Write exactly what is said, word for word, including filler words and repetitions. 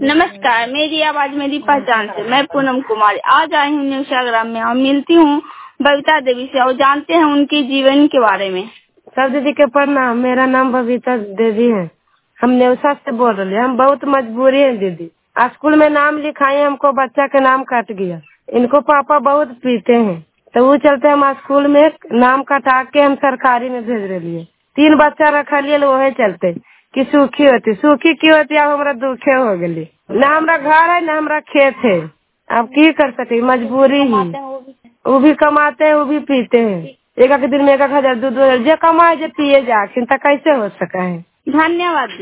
नमस्कार, मेरी आवाज मेरी पहचान से मैं पूनम कुमारी आज आई हूँ न्यूज़ाग्राम में और मिलती हूँ बबीता देवी से और जानते हैं उनके जीवन के बारे में। सब दीदी के प्रणाम। मेरा नाम बबीता देवी है। हम नेवसा से बोल रहे हैं। हम बहुत मजबूरी है दीदी। स्कूल में नाम लिखाए, हमको बच्चा के नाम कट गया। इनको पापा बहुत पीते हैं, तो वो चलते हम स्कूल में नाम कटा के हम सरकारी में भेज रहे। तीन बच्चा रख लिए, वही चलते कि सूखी होती सूखी की होती। अब हमारा दुखे हो गई। न हमारा घर है न हमारा खेत है। अब की कर सके, मजबूरी ही। वो भी कमाते हैं, वो भी पीते हैं। एक एक दिन में एक एक हजार दो दो हजार जो कमाए जो पिए जा, कैसे हो सका है। धन्यवाद।